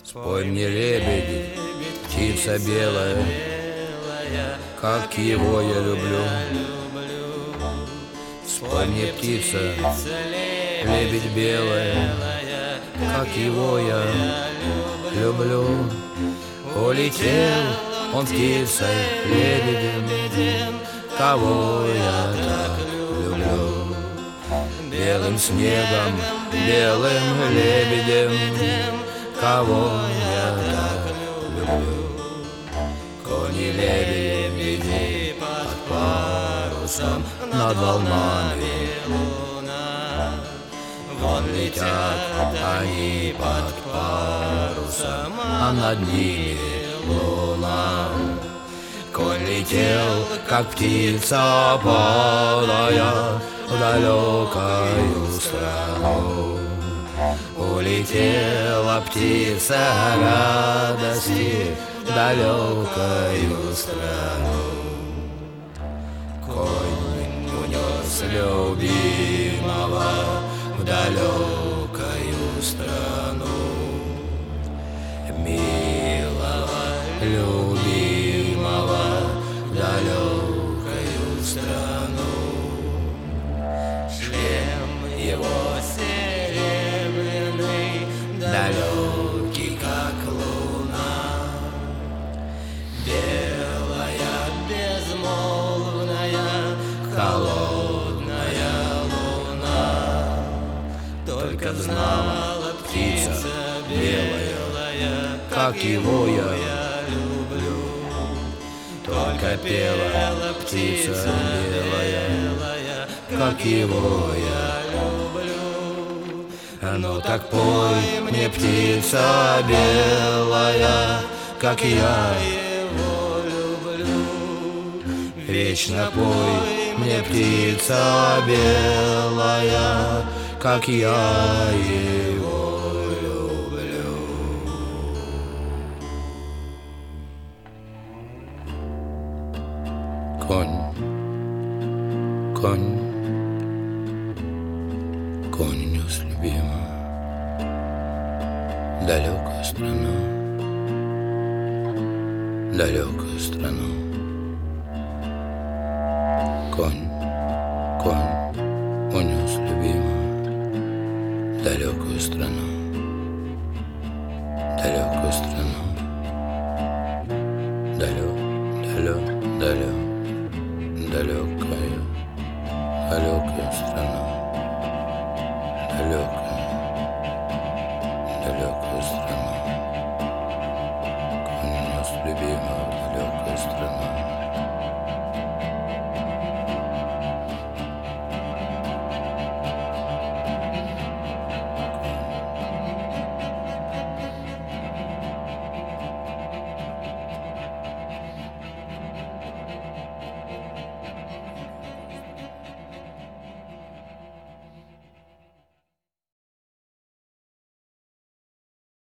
Спой мне, лебеди, птица белая, как его я люблю. Спой мне, птица, лебедь белая, как его я люблю. Улетел он птицей, лебедем, кого я так люблю. Белым снегом, белым лебедем, кого я так люблю. Кони-лебеди под парусом, над волнами луна. Вон летят они под парусом, а над ними луна. Конь летел, как птица полая, в далекую страну. Улетела птица радости в далекую страну. Конь унес любимого в далекую страну. Милого, любимого в далекую страну. Шлем его серебряный, далекий, как луна. Белая, безмолвная, холодная луна. Только знала птица белая, как его я люблю. Только пела птица белая, как его я люблю. Ну так пой мне, птица белая, как я его люблю. Вечно пой мне, птица белая, как я его люблю. Конь, конь, конь унес любимого в далекую страну, далекую страну. Конь, конь унес любимого в далекую страну.